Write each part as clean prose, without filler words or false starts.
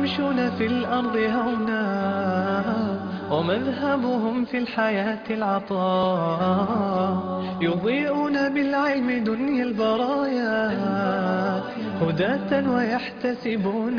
يمشون في الأرض هونا ومذهبهم في الحياة العطاء يضيئون بالعلم دنيا البرايا هداة ويحتسبون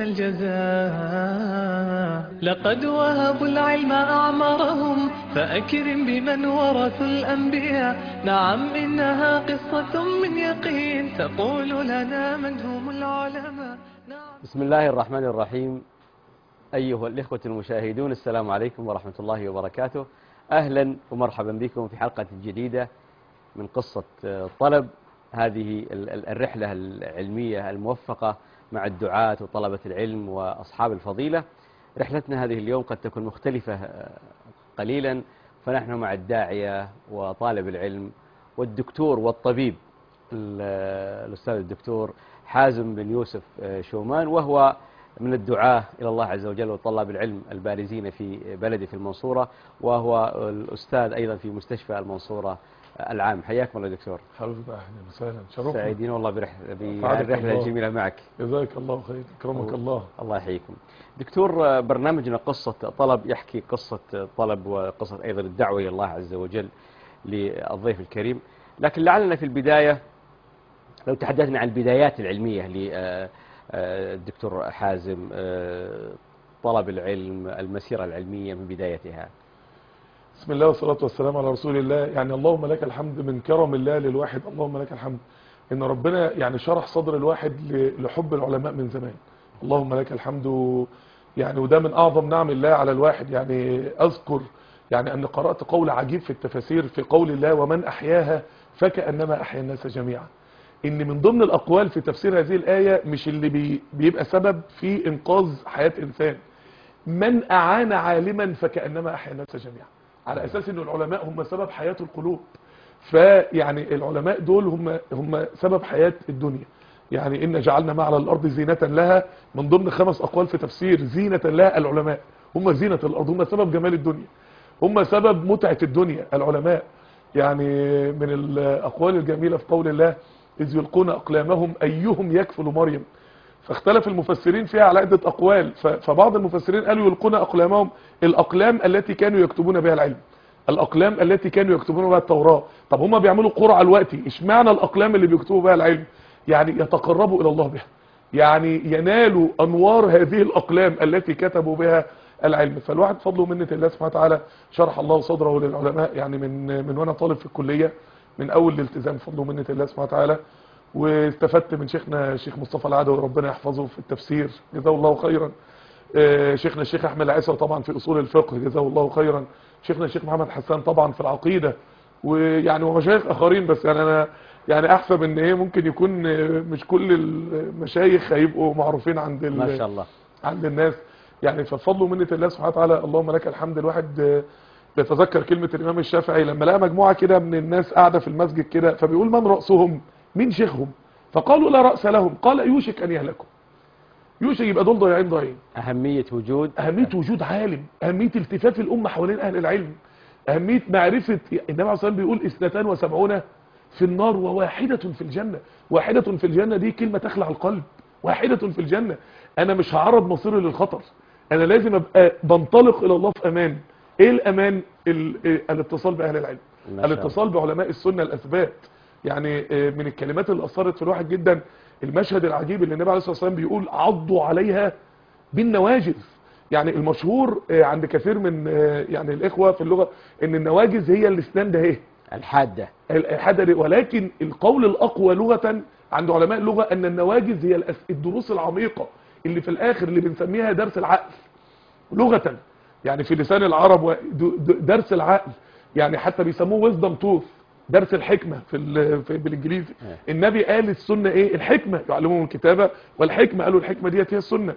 الجزاء لقد وهبوا العلم أعمارهم فأكرم بمن ورثوا الأنبياء نعم إنها قصة من يقين تقول لنا من هم العلماء. بسم الله الرحمن الرحيم. أيها الإخوة المشاهدون، السلام عليكم ورحمة الله وبركاته. أهلا ومرحبا بكم في حلقة جديدة من قصة طلب، هذه الرحلة العلمية الموفقة مع الدعاة وطلبة العلم وأصحاب الفضيلة. رحلتنا هذه اليوم قد تكون مختلفة قليلا، فنحن مع الداعية وطالب العلم والدكتور والطبيب الأستاذ الدكتور حازم بن يوسف شومان، وهو من الدعاة إلى الله عز وجل وطلاب العلم البارزين في بلدي في المنصورة، وهو الأستاذ أيضا في مستشفى المنصورة العام. حياكم الله دكتور. حبيبي اهلا وسهلا، شرفنا. سعيدين والله بالرحلة الجميلة معك. جزاك الله خير، اكرمك الله. الله يحييكم. دكتور، برنامجنا قصة طلب يحكي قصة طلب وقصة أيضا الدعوة إلى الله عز وجل للضيف الكريم، لكن لعلنا في البداية لو تحدثنا عن البدايات العلمية للدكتور حازم، طلب العلم، المسيرة العلمية من بدايتها. بسم الله والصلاة والسلام على رسول الله. يعني اللهم لك الحمد من كرم الله للواحد، اللهم لك الحمد ان ربنا يعني شرح صدر الواحد لحب العلماء من زمان. اللهم لك الحمد. يعني وده من اعظم نعم الله على الواحد. يعني اذكر يعني ان قرأت قول عجيب في التفاسير في قول الله ومن احياها فكأنما احيا الناس جميعا. ان من ضمن الاقوال في تفسير هذه الآية مش اللي بيبقى سبب في انقاذ حياة انسان، من اعان عالما فكأنما احيا الناس جميعا، على اساس ان العلماء هم سبب حياة القلوب. فيعني العلماء دول هم سبب حياة الدنيا. يعني ان جعلنا ما على الارض زينة لها، من ضمن 5 اقوال في تفسير زينة لها، العلماء هم زينة الارض، هم سبب جمال الدنيا، هم سبب متعة الدنيا العلماء. يعني من الاقوال الجميلة في قول الله إذ يلقون أقلامهم أيهم يكفل مريم، فاختلف المفسرين فيها على عدة أقوال. فبعض المفسرين قالوا يلقون أقلامهم الأقلام التي كانوا يكتبون بها العلم، الأقلام التي كانوا يكتبون بها التوراة. طب هم بيعملوا قرعة الوقت، اشمعنى الأقلام اللي بيكتبوا بها العلم؟ يعني يتقربوا إلى الله بها، يعني ينالوا أنوار هذه الأقلام التي كتبوا بها العلم. فالواحد فضله ومنة الله سبحانه وتعالى شرح الله صدره للعلماء، يعني من وانا طالب في الكلية، من اول الالتزام فضله ومنة الله سبحانه وتعالى. واستفدت من شيخنا الشيخ مصطفى العدوي ربنا يحفظه في التفسير جزاه الله خيرا. شيخنا الشيخ احمد العيسر طبعا في اصول الفقه جزاه الله خيرا. شيخنا الشيخ محمد حسان طبعا في العقيدة، ويعني ومشايخ اخرين. بس يعني انا يعني احسب ان ايه ممكن يكون مش كل المشايخ هيبقوا معروفين ما شاء الله عند الناس. يعني ففضل ومنة الله سبحانه وتعالى اللهم لك الحمد. الواحد بيتذكر كلمة الامام الشافعي لما لقى مجموعة كده من الناس قاعدة في المسجد كده، فبيقول من رأسهم؟ مين شيخهم؟ فقالوا لا رأس لهم. قال يوشك ان يهلكوا، يوشك يبقى دول ضايعين. أهمية وجود عالم، أهمية التفاف الأمة حوالين أهل العلم، أهمية معرفة. النبي عليه الصلاة والسلام بيقول 72 في النار وواحدة في الجنة. واحدة في الجنة دي كلمة تخلع القلب، واحدة في الجنة. أنا مش هعرض مصيري للخطر، أنا لازم أبقى بنطلق إلى الله في أمان. إيه الأمان؟ الاتصال بأهل العلم، الاتصال بعلماء السنة الأثبات. يعني من الكلمات اللي أثرت في الواحد جدا المشهد العجيب اللي النبي عليه الصلاة والسلام بيقول عضوا عليها بالنواجذ. يعني المشهور عند كثير من يعني الإخوة في اللغة ان النواجذ هي الاسنان ده ايه الحادة، ولكن القول الأقوى لغة عند علماء اللغة ان النواجذ هي الدروس العميقة اللي في الآخر اللي بنسميها درس العقل لغة. يعني في لسان العرب درس العقل، يعني حتى بيسموه wisdom tooth، درس الحكمة بالانجليزي. النبي قال السنة ايه؟ الحكمة، يعلمهم الكتابة والحكمة، قالوا الحكمة ديت هي السنة.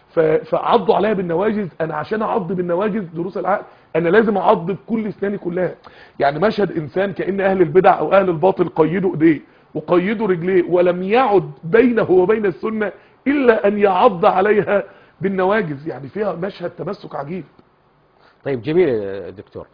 فعضوا عليها بالنواجذ. انا عشان اعض بالنواجذ دروس العقل انا لازم اعض بكل اسناني كلها. يعني مشهد انسان كأن اهل البدع او اهل الباطل قيدوا ايديه وقيدوا رجليه ولم يعد بينه وبين السنة الا ان يعض عليها بالنواجذ. يعني فيها مشهد تمسك عجيب. طيب جميل يا دكتور.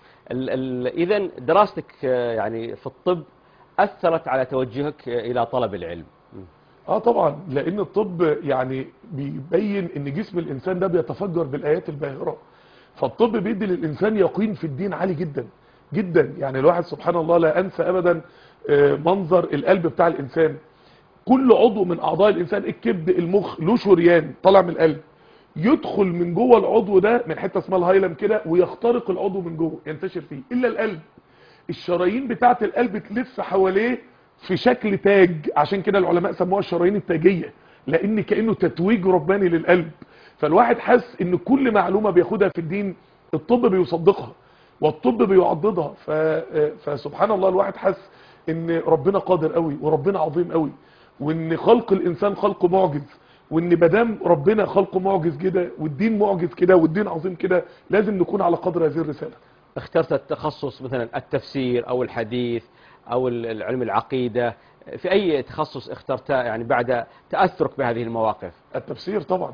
إذا دراستك يعني في الطب أثرت على توجهك إلى طلب العلم. طبعا، لان الطب يعني بيبين ان جسم الانسان ده بيتفجر بالايات الباهرة. فالطب بيدي للانسان يقين في الدين عالي جدا جدا. يعني الواحد سبحان الله لا انسى ابدا منظر القلب بتاع الانسان. كل عضو من اعضاء الانسان، الكبد، المخ، له شريان طالع من القلب، يدخل من جوه العضو ده من حته اسمها الهايلم كده، ويخترق العضو من جوه، ينتشر فيه، الا القلب. الشرايين بتاعه القلب تلف حواليه في شكل تاج، عشان كده العلماء سموها الشرايين التاجيه، لان كانه تتويج رباني للقلب. فالواحد حس ان كل معلومه بياخدها في الدين الطب بيصدقها والطب بيعضدها. فسبحان الله الواحد حس ان ربنا قادر قوي وربنا عظيم قوي، وان خلق الانسان خلق معجز، وان مادام ربنا خلقه معجز كده والدين معجز كده والدين عظيم كده، لازم نكون على قدر هذه الرساله. اخترت التخصص مثلا التفسير او الحديث او العلم العقيدة، في اي تخصص اخترته يعني بعد تأثرك بهذه المواقف؟ التفسير طبعا،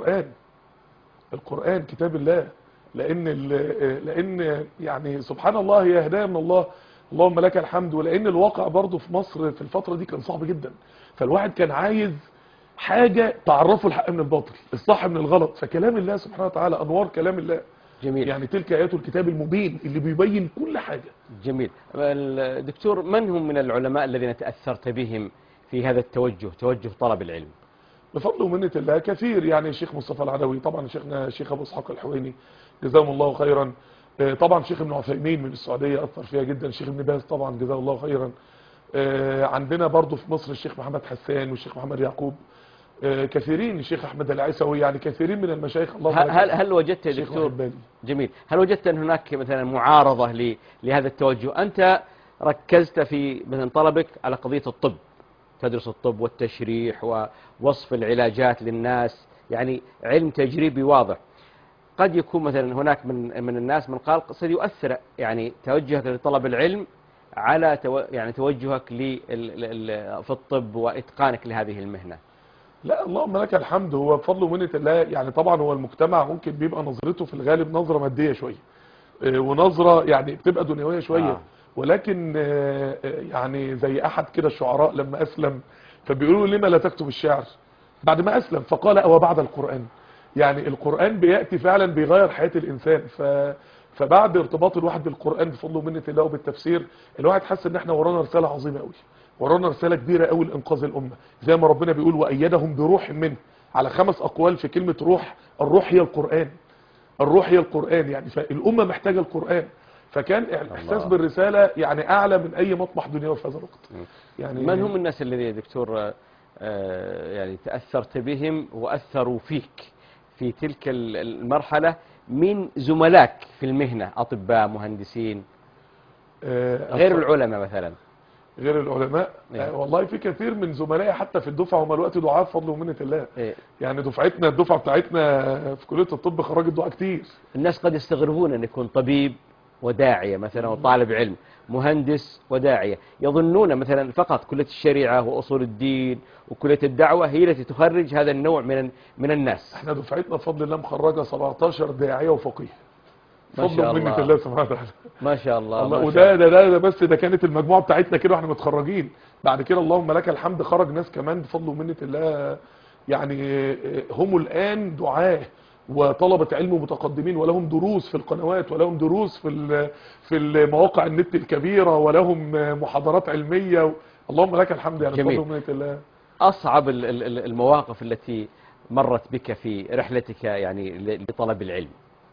القرآن كتاب الله. لان يعني سبحان الله هي هداية من الله، اللهم لك الحمد. ولان الواقع برضو في مصر في الفترة دي كان صعب جدا، فالواحد كان عايز حاجة تعرفه الحق من الباطل، الصح من الغلط. فكلام الله سبحانه وتعالى، انوار كلام الله. جميل. يعني تلك ايات الكتاب المبين اللي بيبين كل حاجة. جميل. دكتور، من هم من العلماء الذين تأثرت بهم في هذا التوجه، توجه طلب العلم؟ بفضل ومنة الله كثير. يعني الشيخ مصطفى العدوي طبعا، شيخنا الشيخ ابو اسحاق الحويني جزاهم الله خيرا. طبعا شيخ ابن عثيمين من السعودية اثر فيها جدا. الشيخ ابن باز طبعا جزاه الله خيرا. عندنا برضو في مصر الشيخ محمد حسان والشيخ محمد يعقوب. كثيرين، الشيخ احمد العيسوي، يعني كثيرين من المشايخ. الله هل وجدت يا دكتور، جميل، هل وجدت ان هناك مثلا معارضة لهذا التوجه؟ انت ركزت في مثلا طلبك على قضية الطب، تدرس الطب والتشريح ووصف العلاجات للناس، يعني علم تجريبي واضح. قد يكون مثلا هناك من الناس من قال سيؤثر يعني توجهك لطلب العلم على يعني توجهك في الطب واتقانك لهذه المهنة. لا، اللهم لك الحمد. هو بفضل ومنة الله. يعني طبعا هو المجتمع ممكن بيبقى نظرته في الغالب نظرة مادية شوية، ونظرة يعني بتبقى دنيوية شوية. ولكن يعني زي احد كده الشعراء لما اسلم، فبيقولوا لما لا تكتب الشعر بعد ما اسلم؟ فقال او بعد القرآن. يعني القرآن بيأتي فعلا بيغير حياة الانسان. فبعد ارتباط الواحد بالقرآن بفضل ومنة الله وبالتفسير، الواحد حس ان احنا ورانا رسالة عظيمة قوي، ورانا رسالة كبيرة قوي لإنقاذ الأمة. زي ما ربنا بيقول وأيدهم بروح منه، على 5 أقوال في كلمة روح. الروح هي القرآن، الروح هي القرآن. يعني فالأمة محتاجة القرآن. فكان الإحساس بالرسالة يعني أعلى من أي مطمح دنيوي في هذا الوقت. يعني من هم الناس الذين يا دكتور يعني تأثرت بهم وأثروا فيك في تلك المرحلة من زملاك في المهنة، أطباء، مهندسين، غير العلماء مثلا؟ غير العلماء والله في كثير من زملائي حتى في الدفعة هم الوقت دعاء بفضل ومنة الله. يعني دفعتنا، الدفعة بتاعتنا في كلية الطب خرجت دعاء كتير. الناس قد يستغربون أن يكون طبيب وداعية مثلا وطالب علم، مهندس وداعية، يظنون مثلا فقط كلية الشريعة وأصول الدين وكلية الدعوة هي التي تخرج هذا النوع من الناس. احنا دفعتنا بفضل الله مخرجة 17 داعية وفقيه، ما شاء الله، منة الله سبحانه وتعالى. ما شاء الله. وده ده بس ده كانت المجموعة بتاعتنا كده واحنا متخرجين. بعد كده اللهم لك الحمد خرج ناس كمان بفضل ومنة الله. يعني هم الآن دعاة وطلبة علم متقدمين، ولهم دروس في القنوات، ولهم دروس في المواقع النت الكبيرة، ولهم محاضرات علمية. اللهم لك الحمد يعني بفضل ومنة الله. أصعب المواقف التي مرت بك في رحلتك يعني لطلب العلم؟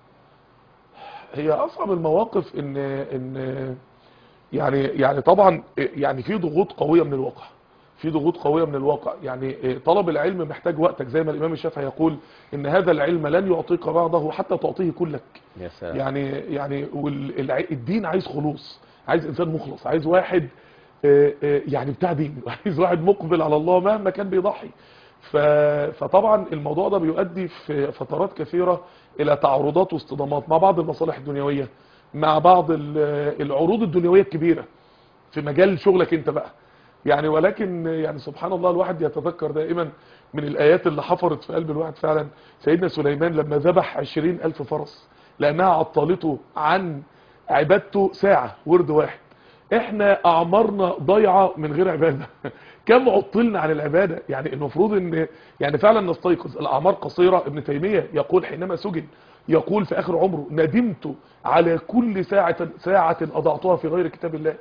هي اصعب المواقف ان يعني طبعا يعني في ضغوط قوية من الواقع، في ضغوط قوية من الواقع. يعني طلب العلم محتاج وقتك، زي ما الامام الشافعي يقول ان هذا العلم لن يعطيك بعضه حتى تعطيه كلك. يا سلام. يعني الدين عايز خلوص، عايز انسان مخلص، عايز واحد يعني بتاع دين، عايز واحد مقبل على الله مهما كان بيضحي. فطبعا الموضوع ده بيؤدي في فترات كثيرة الى تعارضات واصطدامات مع بعض المصالح الدنيوية، مع بعض العروض الدنيوية الكبيرة في مجال شغلك انت بقى. يعني ولكن يعني سبحان الله الواحد يتذكر دائما من الآيات اللي حفرت في قلب الواحد فعلا سيدنا سليمان لما ذبح 20,000 فرس لأنها عطلته عن عبادته ساعة ورد واحد. احنا اعمارنا ضايعه من غير عباده. كم عطلنا عن العباده. يعني المفروض ان يعني فعلا نستيقظ. الاعمار قصيره. ابن تيميه يقول حينما سجن، يقول في اخر عمره: ندمت على كل ساعه اضعتها في غير كتاب الله.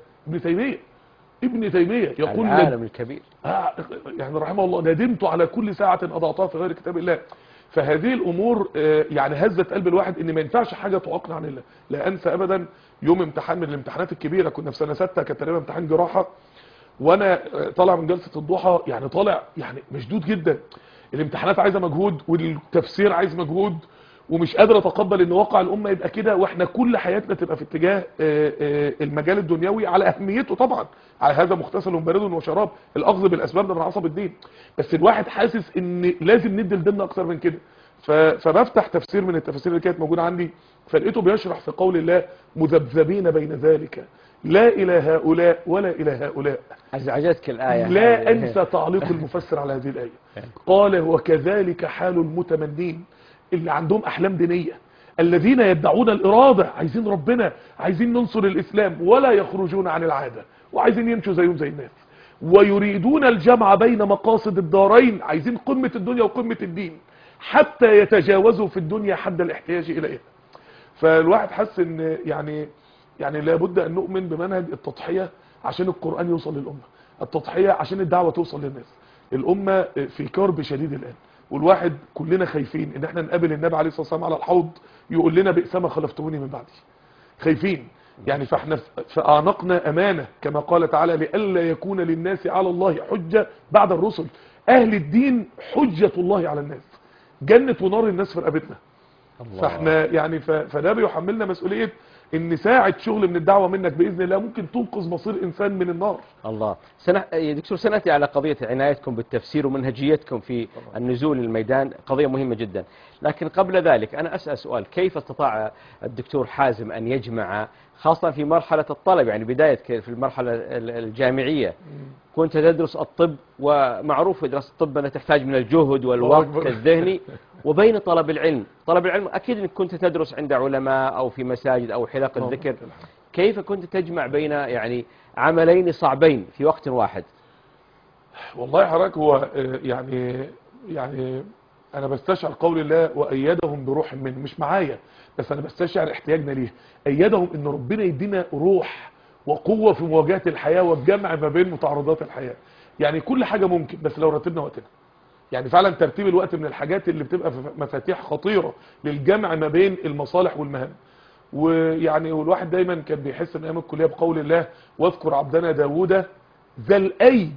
ابن تيميه يقول العالم الكبير. يعني رحمه الله: ندمت على كل ساعه اضعتها في غير كتاب الله. فهذه الامور يعني هزت قلب الواحد، ان ما ينفعش حاجه تعاقنا عن الله. لا انسى ابدا يوم امتحان من الامتحانات الكبيره، كنا في سنه 6، كان تقريبا امتحان جراحه، وانا طالع من جلسه الضحى، يعني طالع يعني مشدود جدا. الامتحانات عايزه مجهود، والتفسير عايز مجهود، ومش قادر اتقبل ان واقع الامه يبقى كده، واحنا كل حياتنا تبقى في اتجاه المجال الدنيوي على اهميته طبعا. على هذا مغتسل بارد وشراب، الاخذ بالاسباب ده من عصب الدين. بس الواحد حاسس ان لازم ندي لديننا اكتر من كده. فبفتح تفسير من التفاسير اللي كانت موجوده عندي، فلقيته بيشرح في قول الله: مذبذبين بين ذلك، لا الى هؤلاء ولا الى هؤلاء. ازعجتك الايه؟ لا انسى تعليق المفسر على هذه الايه. قال: وكذلك حال المتمنين، اللي عندهم احلام دينيه، الذين يدعون الاراده، عايزين ربنا، عايزين ننصر الاسلام، ولا يخرجون عن العاده، وعايزين يمشوا زيهم زي الناس، ويريدون الجمع بين مقاصد الدارين، عايزين قمه الدنيا وقمه الدين، حتى يتجاوزوا في الدنيا حد الاحتياج اليها. فالواحد حس ان يعني لابد ان نؤمن بمنهج التضحيه عشان القرآن يوصل للأمة، التضحية عشان الدعوة توصل للناس. الأمة في كرب شديد الآن، والواحد كلنا خايفين ان احنا نقابل النبي عليه الصلاة والسلام على الحوض يقول لنا: بئس ما خلفتموني من بعدي. خايفين يعني. فاحنا في اعناقنا امانة، كما قال تعالى: لئلا يكون للناس على الله حجة بعد الرسل. اهل الدين حجة الله على الناس، جنة ونار الناس في رقبتنا. فاحنا يعني فده بيحملنا مسؤولية ان ساعة شغل من الدعوة منك بإذن الله ممكن تنقذ مصير إنسان من النار. الله. يا دكتور، سنأتي على قضية عنايتكم بالتفسير ومنهجيتكم في النزول للميدان، قضية مهمة جدا. لكن قبل ذلك أنا أسأل سؤال: كيف استطاع الدكتور حازم أن يجمع، خاصة في مرحلة الطلب، يعني بداية في المرحلة الجامعية، كنت تدرس الطب، ومعروف في دراسة الطب أنها تحتاج من الجهد والوقت الذهني، وبين طلب العلم. طلب العلم أكيد أنك كنت تدرس عند علماء أو في مساجد أو حلق الذكر. كيف كنت تجمع بين يعني عملين صعبين في وقت واحد؟ والله حضرتك هو يعني أنا بستشعر قول الله: وأيدهم بروح منه. مش معايا، بس أنا بستشعر احتياجنا ليه. أيدهم إن ربنا يدينا روح وقوة في مواجهة الحياة والجمع ما بين متعارضات الحياة. يعني كل حاجة ممكن، بس لو رتبنا وقتنا. يعني فعلا ترتيب الوقت من الحاجات اللي بتبقى مفاتيح خطيرة للجمع ما بين المصالح والمهام. ويعني والواحد دايما كان بيحس من ايام الكليه بقول الله: واذكر عبدنا داوود ذا الايد.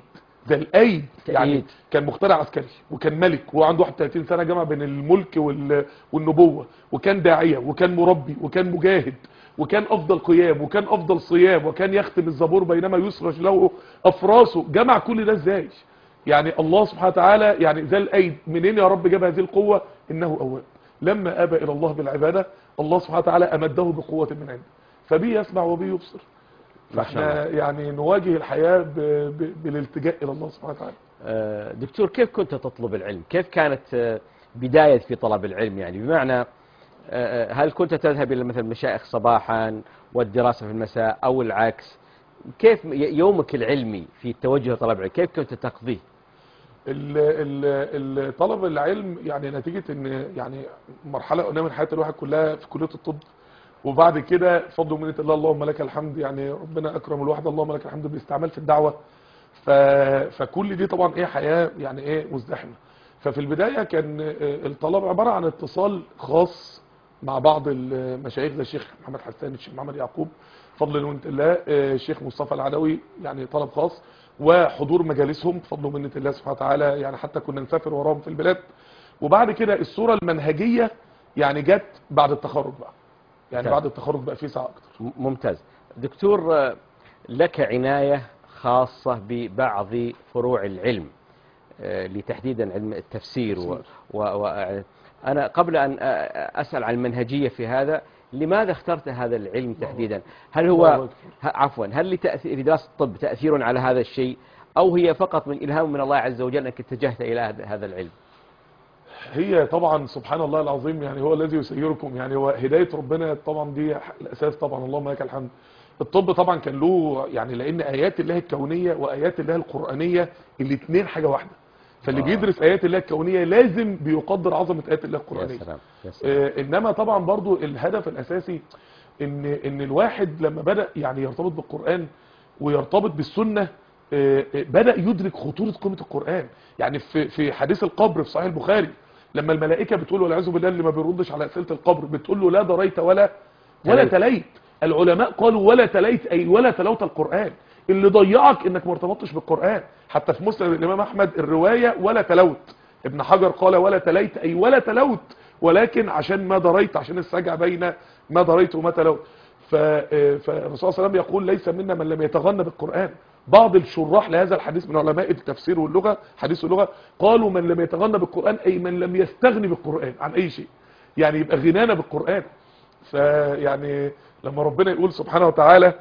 يعني كان مخترع عسكري، وكان ملك، وهو عنده 31 سنه، جمع بين الملك والنبوه، وكان داعيه، وكان مربي، وكان مجاهد، وكان افضل قيام، وكان افضل صيام، وكان يختم الزبور بينما يسرج له افراسه. جمع كل ده ازاي؟ يعني الله سبحانه وتعالى يعني ذا الايد. منين يا رب جاب هذه القوه؟ انه اواب. لما ابى الى الله بالعباده، الله سبحانه وتعالى امده بقوه من عنده، فبيه يسمع وبيه يبصر. فاحنا يعني نواجه الحياه بالالتجاء الى الله سبحانه وتعالى. دكتور، كيف كنت تطلب العلم؟ كيف كانت بداية في طلب العلم؟ يعني بمعنى هل كنت تذهب الى مثلا مشايخ صباحا والدراسة في المساء، او العكس؟ كيف يومك العلمي في التوجه لطلب العلم كيف كنت تقضيه؟ طلب العلم يعني نتيجة ان يعني مرحلة قلنا من حياة الواحد كلها في كلية الطب، وبعد كده فضل ومنة الله، اللهم لك الحمد، يعني ربنا اكرم الواحد، اللهم لك الحمد، باستعمال في الدعوة. فكل دي طبعا ايه حياة يعني ايه مزدحمة. ففي البداية كان الطلب عبارة عن اتصال خاص مع بعض المشايخ زي الشيخ محمد حسان، الشيخ محمد يعقوب فضل ومنة الله، الشيخ مصطفى العدوي، يعني طلب خاص، وحضور مجالسهم بفضل ومنة الله سبحانه وتعالى. يعني حتى كنا نسافر وراهم في البلاد. وبعد كده الصورة المنهجية يعني جت بعد التخرج بقى، يعني بعد التخرج بقى في ساعة اكتر. ممتاز. دكتور، لك عناية خاصة ببعض فروع العلم لتحديدا علم التفسير أنا قبل أن أسأل عن المنهجية في هذا، لماذا اخترت هذا العلم تحديدا؟ هل هو هل في دراسة الطب تأثير على هذا الشيء، أو هي فقط من إلهام من الله عز وجل أنك اتجهت إلى هذا العلم؟ هي طبعا سبحان الله العظيم، يعني هو الذي يسيركم، يعني هو هداية ربنا طبعا دي الأساس طبعا، اللهم لك الحمد. الطب طبعا كان له يعني، لان ايات الله الكونيه وايات الله القرانيه الاثنين حاجه واحده، فاللي بيدرس ايات الله الكونيه لازم بيقدر عظمه ايات الله يا القرانيه. سلام يا سلام. انما طبعا برضو الهدف الاساسي ان الواحد لما بدأ يعني يرتبط بالقرآن ويرتبط بالسنة، بدأ يدرك خطورة قيمة القرآن. يعني في حديث القبر في صحيح البخاري، لما الملائكة بتقول والعياذ بالله اللي ما بيردش على أسئلة القبر، بتقول له لا دريت ولا تليت. العلماء قالوا ولا تليت أي ولا تلوت القرآن. اللي ضيعك انك ما ارتبطتش بالقرآن. حتى في مسند الإمام أحمد الرواية ولا تلوت، ابن حجر قال ولا تليت أي ولا تلوت، ولكن عشان ما دريت، عشان السجع بين ما دريت وما تلوت. فالرسول صلى الله عليه وسلم يقول ليس منا من لم يتغنى بالقرآن. بعض الشراح لهذا الحديث من علماء التفسير واللغة، حديث اللغة، قالوا من لم يتغنى بالقرآن أي من لم يستغني بالقرآن عن أي شيء، يعني يبقى غنانا بالقرآن. فيعني لما ربنا يقول سبحانه وتعالى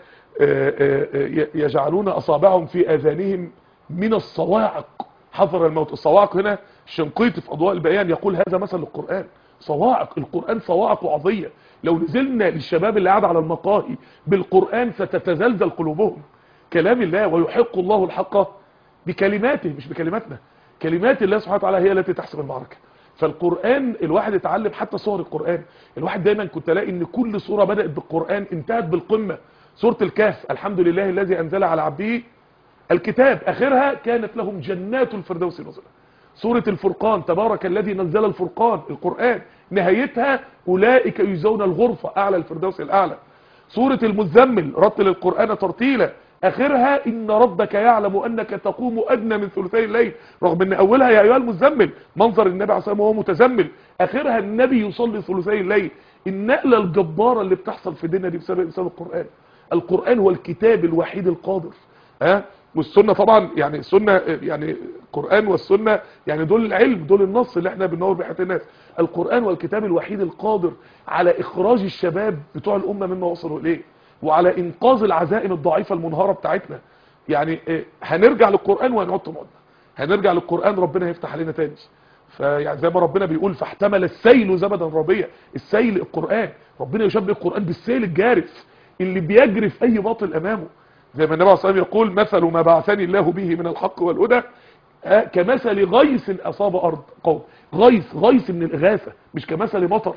يجعلون أصابعهم في آذانهم من الصواعق حذر الموت. الصواعق هنا الشنقيطي في أضواء البيان يقول هذا مثل القرآن، صواعق. القرآن صواعق وعظية، لو نزلنا للشباب اللي قاعد على المقاهي بالقرآن ستتزلزل قلوبهم. كلام الله، ويحق الله الحق بكلماته مش بكلماتنا. كلمات الله سبحانه وتعالى هي التي تحسم المعركة. فالقرآن الواحد يتعلم حتى صور القرآن. الواحد دايما كنت الاقي ان كل صورة بدأت بالقرآن انتهت بالقمة. سورة الكهف الحمد لله الذي انزل على عبده الكتاب، اخرها كانت لهم جنات الفردوس نزلا. سورة الفرقان تبارك الذي نزل الفرقان القرآن، نهايتها اولئك يجزون الغرفة اعلى الفردوس الاعلى. سورة المزمل رتل القرآن ترتيلا، اخرها ان ربك يعلم انك تقوم ادنى من ثلثي الليل، رغم ان اولها يا ايها المزمل منظر النبي عليه الصلاه والسلام وهو متزمل، اخرها النبي يصلي ثلثي الليل. النقله الجباره اللي بتحصل في ديننا دي بسبب القرآن. القرآن هو الكتاب الوحيد القادر، والسنه طبعا، يعني السنه يعني القرآن والسنه يعني دول العلم، دول النص اللي احنا بننور بحياه الناس. القرآن والكتاب الوحيد القادر على اخراج الشباب بتوع الامه مما وصلوا اليه، وعلى انقاذ العزائم الضعيفة المنهارة بتاعتنا. يعني هنرجع للقرآن وهنعد مدة، هنرجع للقرآن ربنا هيفتح علينا تاني. فيعني زي ما ربنا بيقول فاحتمل السيل زبدا ربيا، السيل القرآن، ربنا يشبه القرآن بالسيل الجارف اللي بيجرف اي باطل امامه. زي ما النبي عليه الصلاة والسلام يقول مثل ما بعثني الله به من الحق والهدى كمثل غيث اصاب ارض قوم. غيث من الاغاثة، مش كمثل مطر.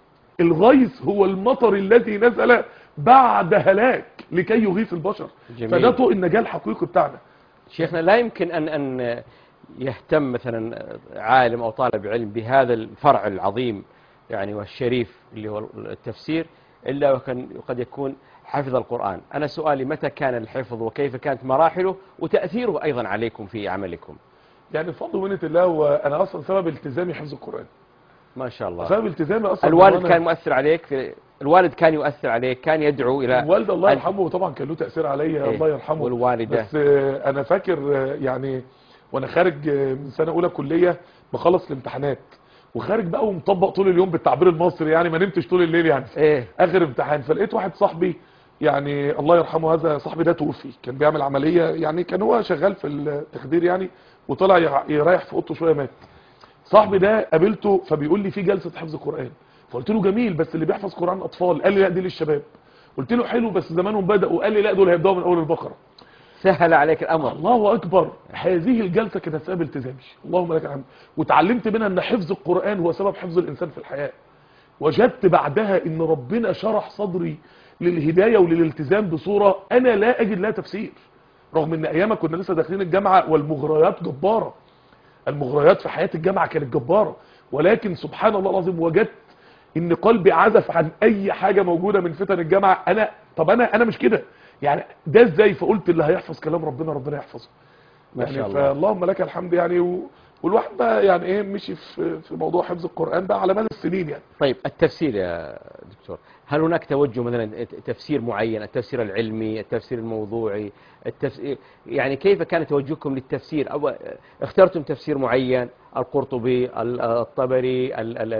الغيث هو المطر الذي نزل بعد هلاك لكي يغيث البشر. جميل. فده طوق النجاة الحقيقي بتاعنا. شيخنا لا يمكن أن يهتم مثلا عالم أو طالب علم بهذا الفرع العظيم يعني والشريف اللي هو التفسير إلا وقد يكون حفظ القرآن. أنا سؤالي متى كان الحفظ وكيف كانت مراحله وتأثيره أيضا عليكم في عملكم؟ يعني بفضل ومنة الله، وأنا أصلا سبب التزامي حفظ القرآن. ما شاء الله. سبب التزامي أصلا الوالد كان مؤثر عليك الوالد كان يؤثر عليك، كان يدعو إلى الوالد الله يرحمه طبعا كان له تأثير عليا. إيه؟ الله يرحمه. والوالدة بس أنا فاكر يعني وأنا خارج من سنة أولى كلية بخلص الامتحانات وخارج بقى ومطبق طول اليوم بالتعبير المصري، يعني ما نمتش طول الليل يعني إيه؟ آخر امتحان، فلقيت واحد صاحبي يعني الله يرحمه، هذا صاحبي ده توفي، كان بيعمل عملية، يعني كان هو شغال في التخدير يعني، وطلع يريح في اوضته شوية مات. صاحبي ده قابلته فبيقول لي في جلسة حفظ قرآن، فقلت له جميل بس اللي بيحفظ قرآن اطفال. قال لي لا دي للشباب. قلت له حلو بس زمانهم بدأوا. قال لي لا دول هيبدأوا من اول البقرة. سهل عليك الأمر. الله أكبر. هذه الجلسة كانت سبب التزامي، اللهم لك الحمد، وتعلمت منها ان حفظ القرآن هو سبب حفظ الإنسان في الحياة. وجدت بعدها ان ربنا شرح صدري للهداية وللالتزام بصورة انا لا اجد لها تفسير، رغم ان ايامها كنا لسه داخلين الجامعة والمغريات جبارة. المغريات في حياة الجامعة كانت جبارة، ولكن سبحان الله العظيم وجدت ان قلبي عزف عن اي حاجة موجودة من فتن الجامعة. انا مش كده يعني، ده ازاي؟ فقلت اللي هيحفظ كلام ربنا ربنا يحفظه. ما شاء يعني الله. فاللهم لك الحمد يعني. والواحد بقى يعني ايه مشي في موضوع حفظ القرآن بقى على مدى السنين يعني. طيب التفسير يا دكتور، هل هناك توجه مثلا تفسير معين، التفسير العلمي، التفسير الموضوعي، التفسير يعني كيف كان توجهكم للتفسير؟ أو اخترتم تفسير معين، القرطبي، الطبري،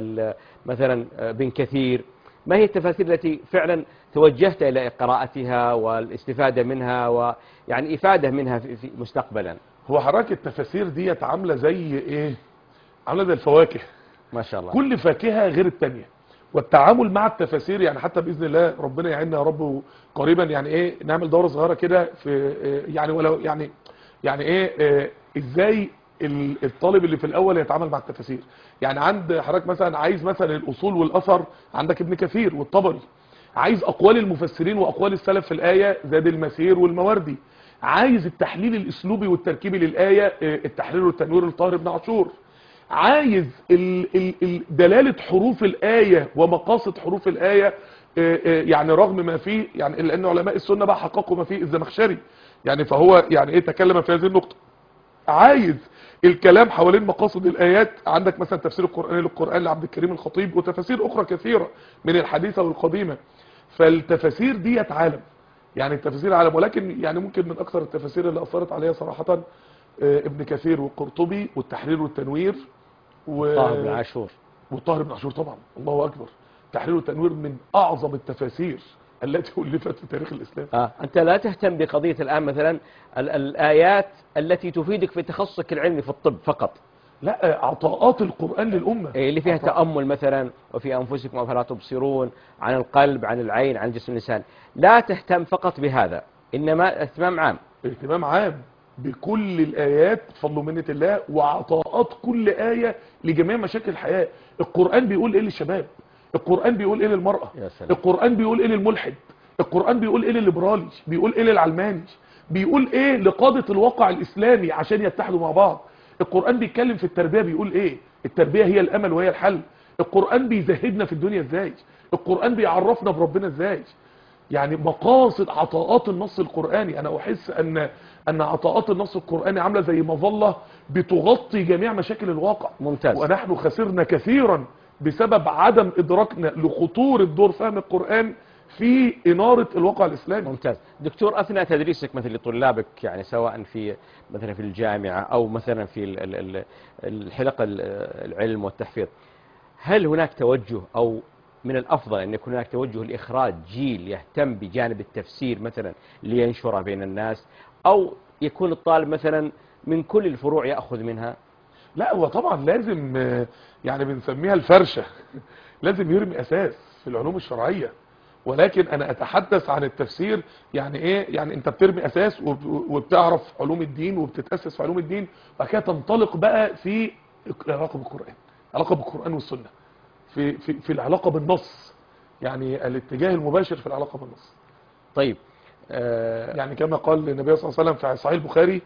مثلا بن كثير؟ ما هي التفاسير التي فعلا توجهت إلى قراءتها والاستفادة منها ويعني إفادة منها في مستقبلا؟ هو حركة التفاسير ديت عاملة زي ايه؟ عاملة زي الفواكه. ما شاء الله. كل فاكهة غير التانية، والتعامل مع التفاسير. يعني حتى باذن الله ربنا يعيننا يا رب قريبا، يعني ايه نعمل دوره صغيره كده في يعني ولو يعني ايه ازاي الطالب اللي في الاول يتعامل مع التفاسير. يعني عند حضرتك مثلا عايز مثلا الاصول والاثر، عندك ابن كثير والطبري. عايز اقوال المفسرين واقوال السلف في الايه، زاد المسير والمواردي. عايز التحليل الاسلوبي والتركيبي للايه، التحرير والتنوير لطاهر بن عاشور. عايز دلاله حروف الايه ومقاصد حروف الايه، يعني رغم ما فيه، يعني لان علماء السنه بقى حققوا ما فيه الزمخشري، يعني فهو يعني ايه تكلم في هذه النقطه. عايز الكلام حوالين مقاصد الايات، عندك مثلا تفسير القرآن للقرآن لعبد الكريم الخطيب، وتفاسير اخرى كثيرة من الحديثة والقديمة. فالتفاسير ديت عالم، يعني التفاسير عالم. ولكن يعني ممكن من اكثر التفاسير اللي اثرت عليها صراحة ابن كثير والقرطبي والتحرير والتنوير طه بن عاشور. والطاهر بن عاشور طبعا، الله اكبر. التحرير والتنوير من اعظم التفاسير التي ألفت في تاريخ الإسلام. أنت لا تهتم بقضية الآن مثلا الآيات التي تفيدك في تخصصك العلمي في الطب فقط؟ لا، عطاءات القرآن للأمة اللي فيها تأمل مثلا، وفي أنفسكم أفلا تبصرون، عن القلب، عن العين، عن جسم الإنسان. لا تهتم فقط بهذا، إنما اهتمام عام. اهتمام عام بكل الآيات بفضل ومنة الله، وعطاءات كل آية لجميع مشاكل الحياة. القرآن بيقول إيه للشباب؟ القرآن بيقول إيه للمرأة؟ القرآن بيقول إيه للملحد؟ القرآن بيقول إيه للليبرالي؟ بيقول إيه للعلماني؟ بيقول إيه لقادة الواقع الإسلامي عشان يتحدوا مع بعض؟ القرآن بيتكلم في التربية، بيقول إيه؟ التربية هي الأمل وهي الحل. القرآن بيزهدنا في الدنيا إزاي؟ القرآن بيعرفنا بربنا إزاي؟ يعني مقاصد عطاءات النص القرآني، أنا أحس أن عطاءات النص القرآني عاملة زي مظلة بتغطي جميع مشاكل الواقع. ممتاز. ونحن خسرنا كثيرا بسبب عدم إدراكنا لخطورة دور فهم القرآن في إنارة الواقع الإسلامي. ممتاز. دكتور، أثناء تدريسك مثل لطلابك، يعني سواء في مثلا في الجامعة أو مثلا في الحلقة العلم والتحفيظ، هل هناك توجه أو من الأفضل أن يكون هناك توجه لإخراج جيل يهتم بجانب التفسير مثلا لينشره بين الناس، أو يكون الطالب مثلا من كل الفروع يأخذ منها؟ لا، هو طبعا لازم، يعني بنسميها الفرشة لازم يرمي أساس في العلوم الشرعية. ولكن أنا أتحدث عن التفسير، يعني إيه؟ يعني أنت بترمي أساس وبتعرف علوم الدين وبتتأسس في علوم الدين، وبعد كده تنطلق بقى في العلاقة بالقرآن، العلاقة بالقرآن والسنة، في العلاقة بالنص، يعني الاتجاه المباشر في العلاقة بالنص. طيب، يعني كما قال النبي صلى الله عليه وسلم في صحيح البخاري،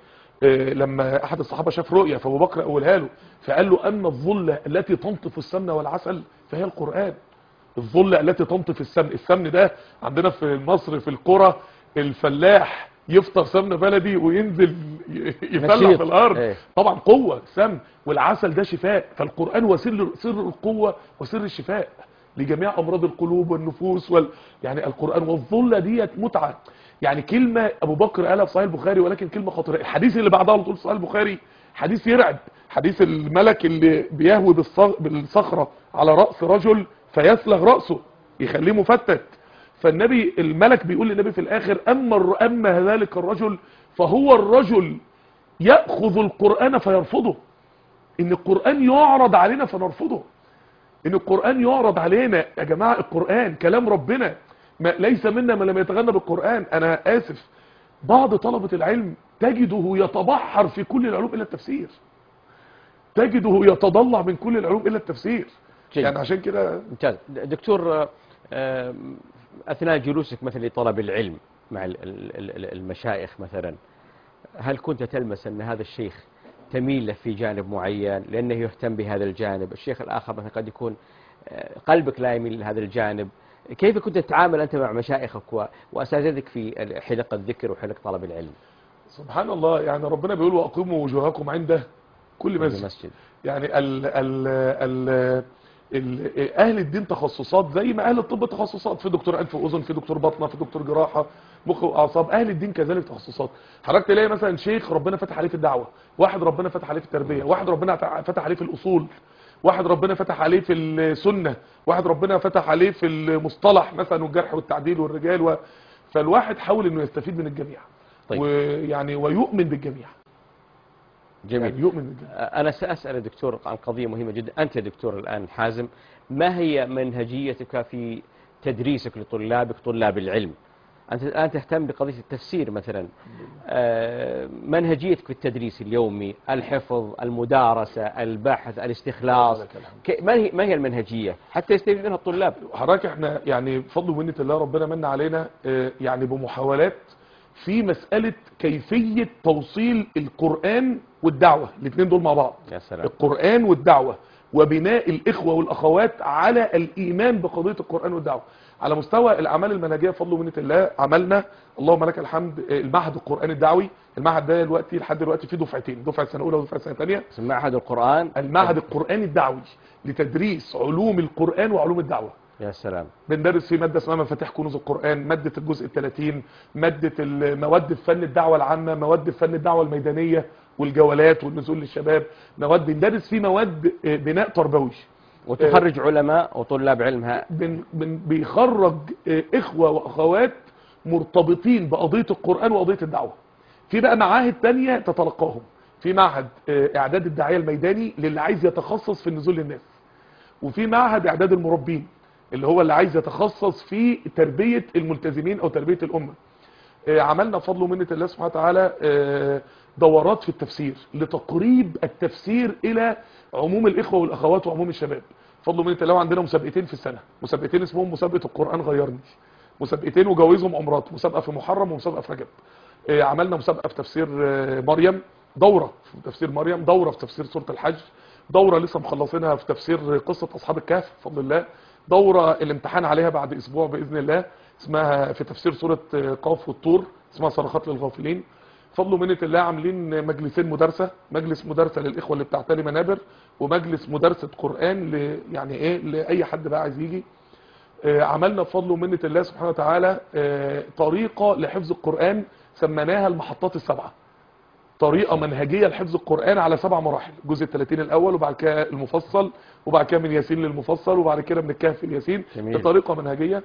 لما احد الصحابة شاف رؤيا فابو بكر اولها له، فقال له ان الظلة التي تنطف السمن والعسل فهي القرآن. الظلة التي تنطف السمن، السمن ده عندنا في مصر في القرى الفلاح يفطر سمن بلدي وينزل يفلع في الارض، طبعا قوة سمن، والعسل ده شفاء. فالقرآن هو سر القوة وسر الشفاء لجميع امراض القلوب والنفوس يعني القرآن. والظلة ديت متعة، يعني كلمة ابو بكر قالها في صحيح البخاري، ولكن كلمة خطيرة. الحديث اللي بعدها على طول في صحيح البخاري حديث يرعب، حديث الملك اللي بيهوي بالصخرة على رأس رجل فيسلغ رأسه يخليه مفتت. فالنبي الملك بيقول للنبي في الاخر اما ذلك الرجل فهو الرجل يأخذ القرآن فيرفضه. ان القرآن يعرض علينا فنرفضه، ان القرآن يعرض علينا. يا جماعة القرآن كلام ربنا، ليس منا من لم يتغنى بالقرآن. انا اسف، بعض طلبة العلم تجده يتبحر في كل العلوم الا التفسير، تجده يتضلع من كل العلوم الا التفسير. يعني عشان كده. ممتاز. دكتور، اثناء جلوسك مثل لطلب العلم مع المشايخ مثلا، هل كنت تلمس ان هذا الشيخ تميل له في جانب معين لانه يهتم بهذا الجانب، الشيخ الاخر مثلا قد يكون قلبك لا يميل لهذا الجانب؟ كيف كنت تتعامل انت مع مشايخك واساتذتك في حلق الذكر وحلق طلب العلم؟ سبحان الله، يعني ربنا بيقول واقيموا وجوهكم عند كل مسجد. يعني اهل الدين تخصصات زي ما اهل الطب تخصصات، في دكتور انف واذن، في دكتور باطنه، في دكتور جراحه مخ واعصاب. اهل الدين كذلك تخصصات. حضرتك تلاقي مثلا شيخ ربنا فتح عليه في الدعوه، واحد ربنا فتح عليه في التربيه، واحد ربنا فتح عليه في الاصول، واحد ربنا فتح عليه في السنه، واحد ربنا فتح عليه في المصطلح مثلا والجرح والتعديل والرجال فالواحد حاول انه يستفيد من الجميع. طيب. ويعني ويؤمن بالجميع. جميل. يعني يؤمن بالجميع. أنا سأسأل الدكتور عن قضية مهمة جدا. أنت يا دكتور الآن حازم ما هي منهجيتك في تدريسك لطلابك طلاب العلم؟ أنت الآن تهتم بقضية التفسير مثلا، منهجيتك في التدريس اليومي، الحفظ، المدارسة، البحث، الاستخلاص، ما هي المنهجية حتى يستفيد منها الطلاب؟ حضرتك احنا يعني بفضل ومنة الله ربنا من علينا يعني بمحاولات في مسألة كيفية توصيل القرآن والدعوة، الاثنين دول مع بعض. يا سلام. القرآن والدعوة وبناء الإخوة والأخوات على الإيمان بقضية القرآن والدعوة. على مستوى الأعمال المنهجية بفضل ومنة الله عملنا اللهم لك الحمد المعهد القرآني الدعوي. المعهد ده دلوقتي لحد دلوقتي فيه دفعتين، دفعة سنة أولى ودفعة سنة ثانية. معهد القرآن، المعهد القرآني الدعوي لتدريس علوم القرآن وعلوم الدعوة. يا سلام. بندرس فيه مادة اسمها مفاتيح كنوز القرآن، مادة الجزء ال30، مادة المواد في فن الدعوة العامة، مواد في فن الدعوة الميدانية والجولات والنزول للشباب، مواد بندرس فيه مواد بناء تربوي. وتخرج علماء وطلاب علمها. بيخرج إخوة وأخوات مرتبطين بقضية القرآن وقضية الدعوة. في بقى معاهد تانية تتلقاهم، في معهد إعداد الداعية الميداني للي عايز يتخصص في النزول للناس، وفي معهد إعداد المربين اللي هو اللي عايز يتخصص في تربية الملتزمين او تربية الامة. عملنا بفضل ومنة الله سبحانه وتعالى دورات في التفسير لتقريب التفسير الى عموم الاخوة والاخوات وعموم الشباب. بفضل ومنة الله عندنا مسابقتين في السنة، مسابقتين اسمهم مسابقة القرآن غيرني، مسابقتين وجوائزهم عمرات، مسابقة في محرم ومسابقة في رجب. عملنا مسابقة في تفسير مريم، دورة في تفسير مريم، دورة في تفسير سورة الحج، دورة لسه مخلصينها في تفسير قصة اصحاب الكهف بفضل الله، دورة الامتحان عليها بعد اسبوع باذن الله اسمها في تفسير سورة قاف والطور، اسمها صرخات للغافلين. فضل ومنة الله عاملين مجلسين مدارسة، مجلس مدارسة للاخوة اللي بتعتلي منابر، ومجلس مدارسة قرآن يعني ايه لاي حد بقى عايز يجي. عملنا بفضل ومنة الله سبحانه وتعالى طريقة لحفظ القرآن سميناها المحطات السبعة، طريقة منهجية لحفظ القرآن على 7 مراحل، الجزء ال30 الأول، وبعد كده المفصل، وبعد كده من ياسين للمفصل، وبعد كده من الكهف لياسين. بطريقة منهجية.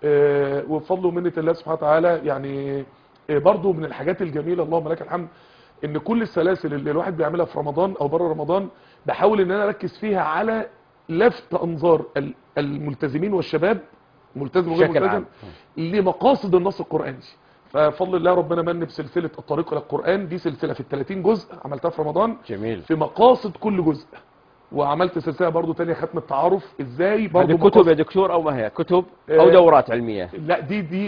وبفضل ومنة الله سبحانه وتعالى يعني برضو من الحاجات الجميلة اللهم لك الحمد ان كل السلاسل اللي الواحد بيعملها في رمضان او بره رمضان بحاول ان انا اركز فيها على لفت انظار الملتزمين والشباب، ملتزم وغير ملتزم، لمقاصد النص القرآني. ففضل الله ربنا من بسلسلة الطريق الى القرآن، دي سلسلة في ال30 جزء عملتها في رمضان. جميل. في مقاصد كل جزء. وعملت سلسلة برضو تانية ختم التعارف ازاي برضو. هذه كتب يا دكتور او ما هي كتب او دورات علمية؟ لا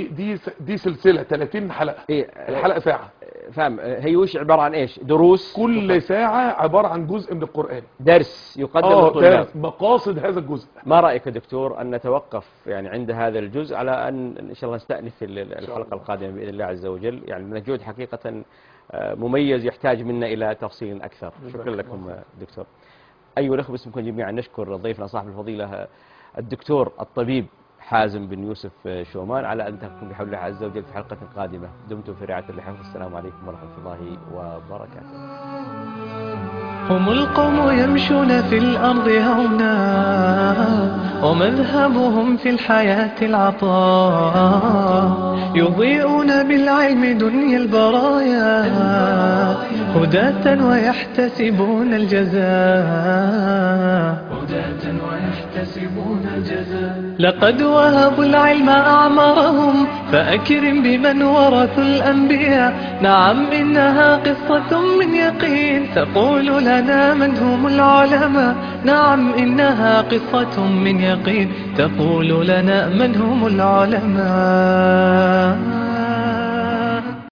دي سلسلة 30 حلقة. إيه؟ الحلقة ساعة. فاهم. هي وش عبارة عن ايش؟ دروس؟ كل ساعة عبارة عن جزء من القرآن، درس يقدم للطلاب. مقاصد هذا الجزء. ما رأيك يا دكتور ان نتوقف يعني عند هذا الجزء على ان شاء الله نستأنف في الحلقة القادمة بإذن الله عز وجل؟ يعني مجهود حقيقة مميز يحتاج منا الى تفصيل اكثر. شكرا لكم دكتور. أيها الأخوة باسمكم جميعا نشكر ضيفنا صاحب الفضيلة الدكتور الطبيب حازم بن يوسف شومان على أن تكون بحول الله عز وجل في حلقة قادمة. دمتم في رعاية الله. السلام عليكم ورحمة الله وبركاته. هم القوم يمشون في الأرض هونا ومذهبهم في الحياة العطاء، يضيئون بالعلم دنيا البرايا هداة ويحتسبون الجزاء. لقد وهبوا العلم أعمارهم فأكرم بمن ورثوا الأنبياء. نعم إنها قصة من يقين تقول لنا من هم العلماء. نعم إنها قصة من يقين تقول لنا من هم العلماء.